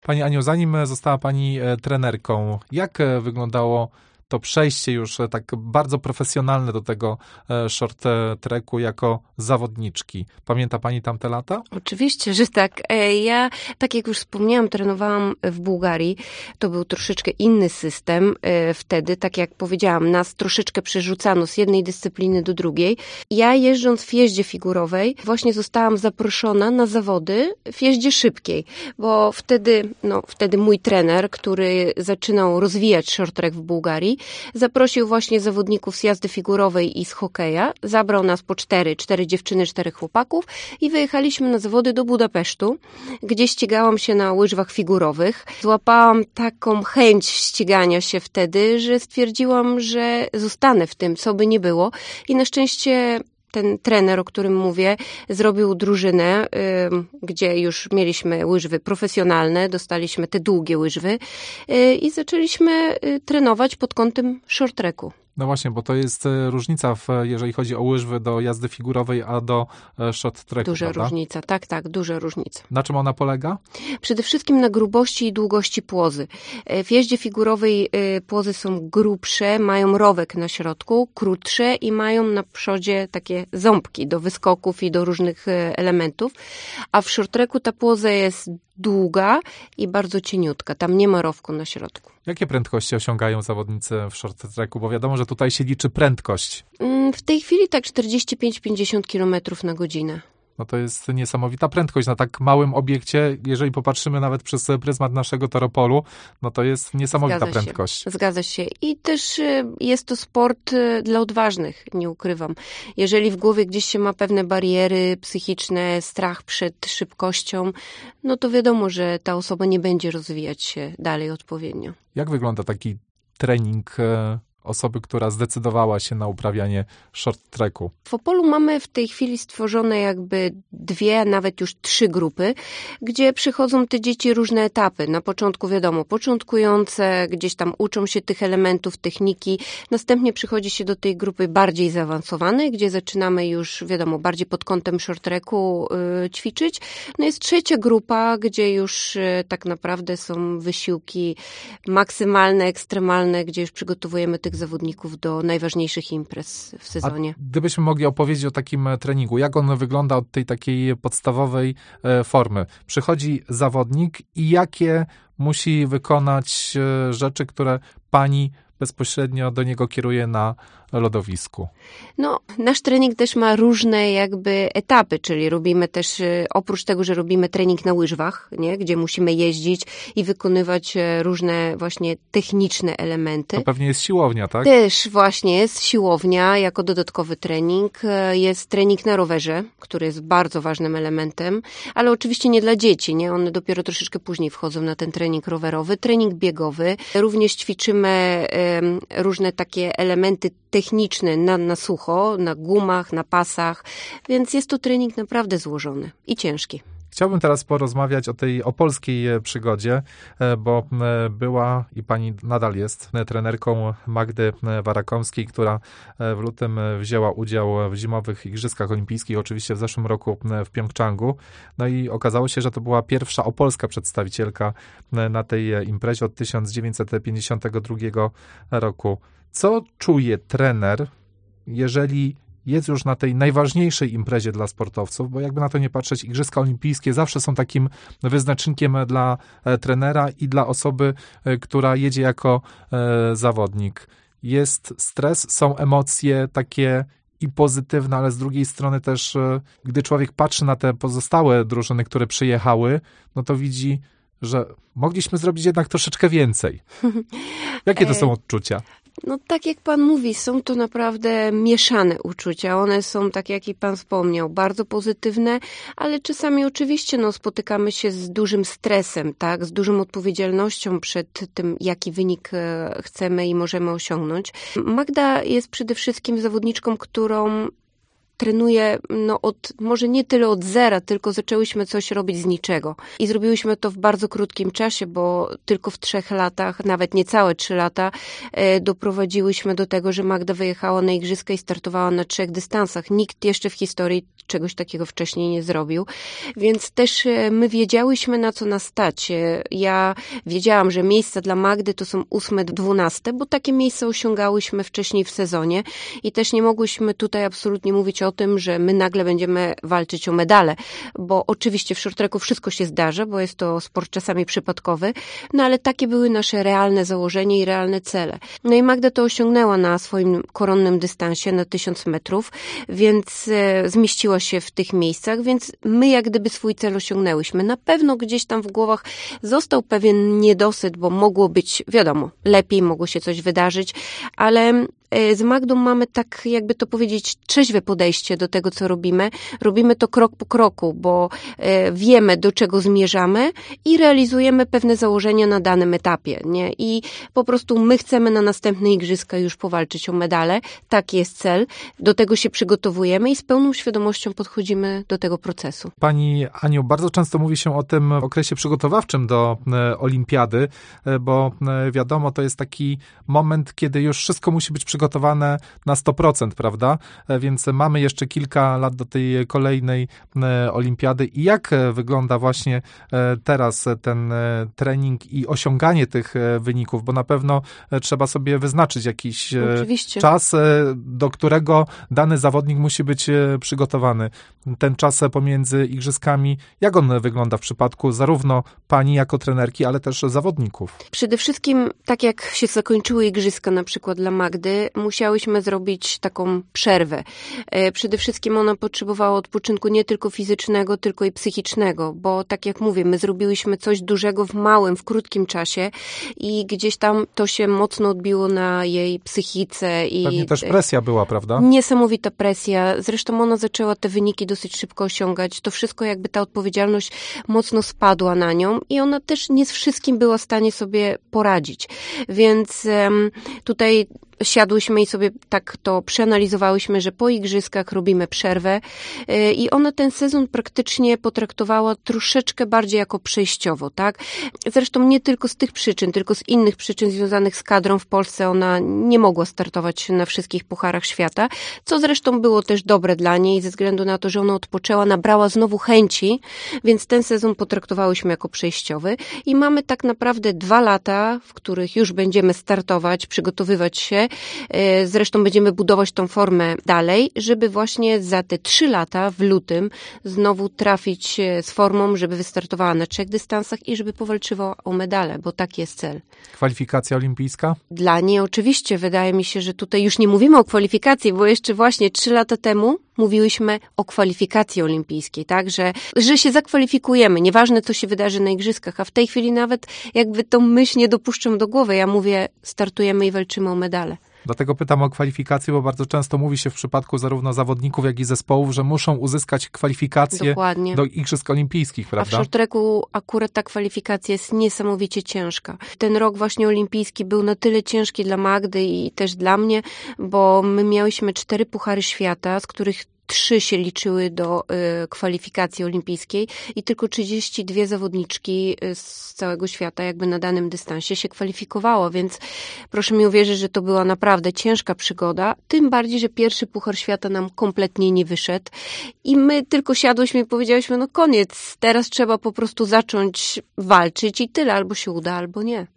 Pani Aniu, zanim została Pani trenerką, jak wyglądało to przejście już tak bardzo profesjonalne do tego short tracku jako zawodniczki? Pamięta Pani tamte lata? Oczywiście, że tak. Ja, tak jak już wspomniałam, trenowałam w Bułgarii. To był troszeczkę inny system wtedy. Tak jak powiedziałam, nas troszeczkę przerzucano z jednej dyscypliny do drugiej. Ja jeżdżąc w jeździe figurowej właśnie zostałam zaproszona na zawody w jeździe szybkiej, bo wtedy mój trener, który zaczynał rozwijać short track w Bułgarii, zaprosił właśnie zawodników z jazdy figurowej i z hokeja. Zabrał nas po cztery dziewczyny, 4 chłopaków i wyjechaliśmy na zawody do Budapesztu, gdzie ścigałam się na łyżwach figurowych. Złapałam taką chęć ścigania się wtedy, że stwierdziłam, że zostanę w tym, co by nie było. I na szczęście ten trener, o którym mówię, zrobił drużynę, gdzie już mieliśmy łyżwy profesjonalne, dostaliśmy te długie łyżwy i zaczęliśmy trenować pod kątem short tracku. No właśnie, bo to jest różnica, jeżeli chodzi o łyżwy do jazdy figurowej, a do short tracku, Duża prawda? różnica, tak, duża różnica. Na czym ona polega? Przede wszystkim na grubości i długości płozy. W jeździe figurowej płozy są grubsze, mają rowek na środku, krótsze i mają na przodzie takie ząbki do wyskoków i do różnych elementów, a w short tracku ta płoza jest długa i bardzo cieniutka. Tam nie ma rowku na środku. Jakie prędkości osiągają zawodnicy w short tracku? Bo wiadomo, że tutaj się liczy prędkość. W tej chwili tak 45-50 km na godzinę. No to jest niesamowita prędkość na tak małym obiekcie. Jeżeli popatrzymy nawet przez pryzmat naszego toropolu, no to jest niesamowita prędkość. Zgadza się. I też jest to sport dla odważnych, nie ukrywam. Jeżeli w głowie gdzieś się ma pewne bariery psychiczne, strach przed szybkością, no to wiadomo, że ta osoba nie będzie rozwijać się dalej odpowiednio. Jak wygląda taki trening osoby, która zdecydowała się na uprawianie short tracku? W Opolu mamy w tej chwili stworzone jakby 2, a nawet już 3 grupy, gdzie przychodzą te dzieci różne etapy. Na początku wiadomo, początkujące, gdzieś tam uczą się tych elementów, techniki. Następnie przychodzi się do tej grupy bardziej zaawansowanej, gdzie zaczynamy już wiadomo, bardziej pod kątem short tracku ćwiczyć. No jest 3 grupa, gdzie już tak naprawdę są wysiłki maksymalne, ekstremalne, gdzie już przygotowujemy tych zawodników do najważniejszych imprez w sezonie. A gdybyśmy mogli opowiedzieć o takim treningu, jak on wygląda od tej takiej podstawowej formy? Przychodzi zawodnik i jakie musi wykonać rzeczy, które pani bezpośrednio do niego kieruje na lodowisku? No, nasz trening też ma różne jakby etapy, czyli robimy też, oprócz tego, że robimy trening na łyżwach, nie, gdzie musimy jeździć i wykonywać różne właśnie techniczne elementy. To pewnie jest siłownia, tak? Też właśnie jest siłownia jako dodatkowy trening. Jest trening na rowerze, który jest bardzo ważnym elementem, ale oczywiście nie dla dzieci, nie? One dopiero troszeczkę później wchodzą na ten trening rowerowy. Trening biegowy. Również ćwiczymy różne takie elementy techniczne na sucho, na gumach, na pasach, więc jest to trening naprawdę złożony i ciężki. Chciałbym teraz porozmawiać o tej opolskiej przygodzie, bo była i pani nadal jest trenerką Magdy Warakomskiej, która w lutym wzięła udział w zimowych Igrzyskach Olimpijskich, oczywiście w zeszłym roku w Pjongczangu. No i okazało się, że to była pierwsza opolska przedstawicielka na tej imprezie od 1952 roku. Co czuje trener, jeżeli jest już na tej najważniejszej imprezie dla sportowców, bo jakby na to nie patrzeć, Igrzyska Olimpijskie zawsze są takim wyznacznikiem dla trenera i dla osoby, która jedzie jako zawodnik. Jest stres, są emocje takie i pozytywne, ale z drugiej strony też, gdy człowiek patrzy na te pozostałe drużyny, które przyjechały, no to widzi, że mogliśmy zrobić jednak troszeczkę więcej. Jakie to są odczucia? No tak jak pan mówi, są to naprawdę mieszane uczucia. One są, tak jak i pan wspomniał, bardzo pozytywne, ale czasami oczywiście spotykamy się z dużym stresem, tak, z dużą odpowiedzialnością przed tym, jaki wynik chcemy i możemy osiągnąć. Magda jest przede wszystkim zawodniczką, którą trenuję może nie tyle od zera, tylko zaczęłyśmy coś robić z niczego. I zrobiłyśmy to w bardzo krótkim czasie, bo tylko w 3 latach, nawet niecałe 3 lata, doprowadziłyśmy do tego, że Magda wyjechała na igrzyska i startowała na 3 dystansach. Nikt jeszcze w historii czegoś takiego wcześniej nie zrobił. Więc też my wiedziałyśmy, na co nas stać. Ja wiedziałam, że miejsca dla Magdy to są 8-12, bo takie miejsca osiągałyśmy wcześniej w sezonie i też nie mogłyśmy tutaj absolutnie mówić o tym, że my nagle będziemy walczyć o medale, bo oczywiście w short tracku wszystko się zdarza, bo jest to sport czasami przypadkowy, ale takie były nasze realne założenia i realne cele. No i Magda to osiągnęła na swoim koronnym dystansie na 1000 metrów, więc zmieściła się w tych miejscach, więc my jak gdyby swój cel osiągnęłyśmy. Na pewno gdzieś tam w głowach został pewien niedosyt, bo mogło być, wiadomo, lepiej, mogło się coś wydarzyć, ale z Magdą mamy tak, jakby to powiedzieć, trzeźwe podejście do tego, co robimy. Robimy to krok po kroku, bo wiemy, do czego zmierzamy i realizujemy pewne założenia na danym etapie, nie? I po prostu my chcemy na następne igrzyska już powalczyć o medale. Taki jest cel. Do tego się przygotowujemy i z pełną świadomością podchodzimy do tego procesu. Pani Aniu, bardzo często mówi się o tym okresie przygotowawczym do olimpiady, bo wiadomo, to jest taki moment, kiedy już wszystko musi być przygotowane na 100%, prawda? Więc mamy jeszcze kilka lat do tej kolejnej olimpiady. I jak wygląda właśnie teraz ten trening i osiąganie tych wyników? Bo na pewno trzeba sobie wyznaczyć jakiś czas, do którego dany zawodnik musi być przygotowany. Ten czas pomiędzy igrzyskami, jak on wygląda w przypadku zarówno pani jako trenerki, ale też zawodników? Przede wszystkim, tak jak się zakończyły igrzyska na przykład dla Magdy, musiałyśmy zrobić taką przerwę. Przede wszystkim ona potrzebowała odpoczynku nie tylko fizycznego, tylko i psychicznego, bo tak jak mówię, my zrobiłyśmy coś dużego w krótkim czasie i gdzieś tam to się mocno odbiło na jej psychice. Pewnie też presja była, prawda? Niesamowita presja. Zresztą ona zaczęła te wyniki dosyć szybko osiągać. To wszystko jakby ta odpowiedzialność mocno spadła na nią i ona też nie z wszystkim była w stanie sobie poradzić. Więc tutaj siadłyśmy i sobie tak to przeanalizowałyśmy, że po igrzyskach robimy przerwę i ona ten sezon praktycznie potraktowała troszeczkę bardziej jako przejściowo, tak? Zresztą nie tylko z tych przyczyn, tylko z innych przyczyn związanych z kadrą w Polsce ona nie mogła startować na wszystkich pucharach świata, co zresztą było też dobre dla niej ze względu na to, że ona odpoczęła, nabrała znowu chęci, więc ten sezon potraktowałyśmy jako przejściowy i mamy tak naprawdę 2 lata, w których już będziemy startować, przygotowywać się. Zresztą będziemy budować tą formę dalej, żeby właśnie za te 3 lata w lutym znowu trafić z formą, żeby wystartowała na 3 dystansach i żeby powalczyła o medale, bo taki jest cel. Kwalifikacja olimpijska? Dla niej oczywiście. Wydaje mi się, że tutaj już nie mówimy o kwalifikacji, bo jeszcze właśnie 3 lata temu mówiłyśmy o kwalifikacji olimpijskiej, tak, że się zakwalifikujemy, nieważne co się wydarzy na igrzyskach, a w tej chwili nawet jakby tą myśl nie dopuszczam do głowy. Ja mówię, startujemy i walczymy o medale. Dlatego pytam o kwalifikację, bo bardzo często mówi się w przypadku zarówno zawodników, jak i zespołów, że muszą uzyskać kwalifikację do Igrzysk Olimpijskich, prawda? A w short tracku akurat ta kwalifikacja jest niesamowicie ciężka. Ten rok właśnie olimpijski był na tyle ciężki dla Magdy i też dla mnie, bo my miałyśmy 4 puchary świata, z których 3 się liczyły do kwalifikacji olimpijskiej i tylko 32 zawodniczki z całego świata jakby na danym dystansie się kwalifikowało, więc proszę mi uwierzyć, że to była naprawdę ciężka przygoda, tym bardziej, że pierwszy Puchar Świata nam kompletnie nie wyszedł i my tylko siadłyśmy i powiedziałyśmy, no koniec, teraz trzeba po prostu zacząć walczyć i tyle, albo się uda, albo nie.